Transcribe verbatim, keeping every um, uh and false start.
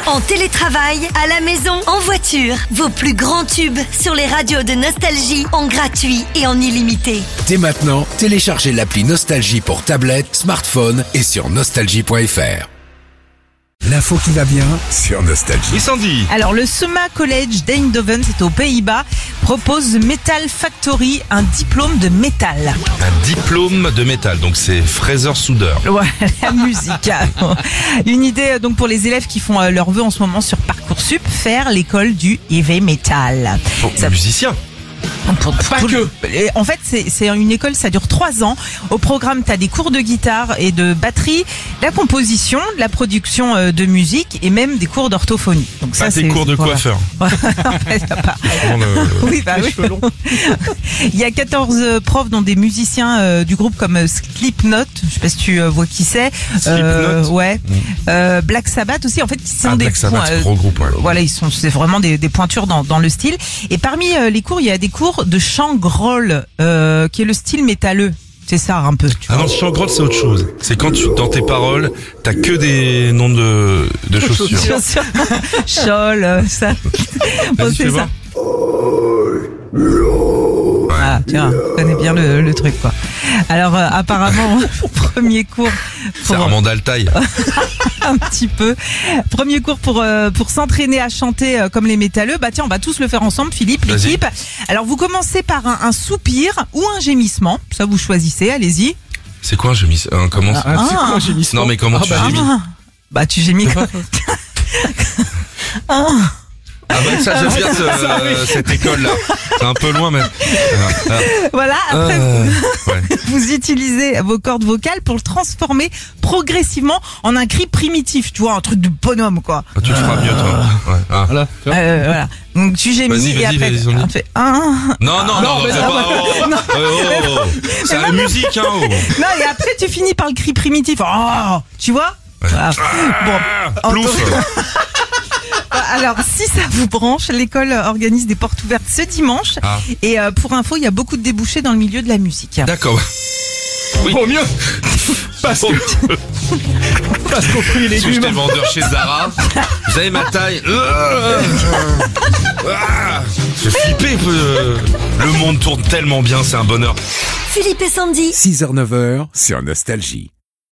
En télétravail, à la maison, en voiture. Vos plus grands tubes sur les radios de Nostalgie en gratuit et en illimité. Dès maintenant, téléchargez l'appli Nostalgie pour tablette, smartphone et sur nostalgie point f r. L'info qui va bien sur Nostalgie. Et Sandy. Alors, le Summa College d'Eindhoven, c'est aux Pays-Bas, propose Metal Factory, un diplôme de métal. Un diplôme de métal, donc c'est fraiseur-soudeur. Ouais, la musique. Une idée donc pour les élèves qui font euh, leur vœu en ce moment sur Parcoursup, faire l'école du heavy metal. Pour Ça- musicien. Pour- Pas pour- que. Et en fait, c'est c'est une école, ça dure trois ans. Au programme, t'as des cours de guitare et de batterie, de la composition, de la production euh, de musique et même des cours d'orthophonie. Donc Pas c'est des cours de voilà. coiffeur. En fait, y a pas- Vraiment le- Oui, bah oui. Il y a quatorze euh, profs dont des musiciens euh, du groupe comme euh, Slipknot, je sais pas si tu euh, vois qui c'est. Slipknot Ouais. Euh, Black Sabbath aussi, en fait, qui sont Ah, des Black Sabbath, points, euh, gros groupe, ouais. Voilà, ils sont, c'est vraiment des, des pointures dans, dans le style. Et parmi euh, les cours, il y a des cours de chant groll, euh, qui est le style métalleux. C'est ça un peu. Tu Ah non, le chant groll, c'est autre chose. C'est quand tu, dans tes paroles, t'as que des noms de, de chaussures. Chaussures. Chol, euh, ça. Bon, Vas-y, c'est fais ça. voir. Ah, tu vois, on connaît bien le, le truc, quoi. Alors, euh, apparemment, premier cours C'est pour Armand Altaï. un petit peu. Premier cours pour euh, pour s'entraîner à chanter euh, comme les métalleux. Bah tiens, on va tous le faire ensemble, Philippe, Vas-y. l'équipe. Alors, vous commencez par un, un soupir ou un gémissement. Ça, vous choisissez, allez-y. C'est quoi un gémisse un, comment Ah, c'est quoi un gémissement Non mais comment tu gémis Ah, bah, tu gémis quoi. Ah. Ah bah ça j'aime bien ce- euh, cette école là. C'est un peu loin mais. Ah, ah. Voilà, après, Euh, ouais. vous utilisez vos cordes vocales pour le transformer progressivement en un cri primitif, tu vois, un truc de bonhomme, quoi. Ah, tu le feras mieux toi. Ouais. Ah. Euh, voilà. Donc tu gémis Vas-y, et vas-y, après vas-y, on y on fait un. Non non non, mais c'est ça pas. va. oh, Non. oh, oh, oh. C'est la musique hein. Oh. Non, et après tu finis par le cri primitif. Oh, tu vois. Voilà. Bon, Ah, plouf. alors si ça vous branche, l'école organise des portes ouvertes ce dimanche. Ah. Et euh, pour info, il y a beaucoup de débouchés dans le milieu de la musique. D'accord. Oui. Vaut mieux. Parce que, parce qu'au fruits et Si légumes. j'étais vendeur chez Zara, vous avez ma taille. Euh, ah, J'ai flippé. euh, Le monde tourne tellement bien, c'est un bonheur. Philippe et Sandy. six heures neuf heures sur Nostalgie.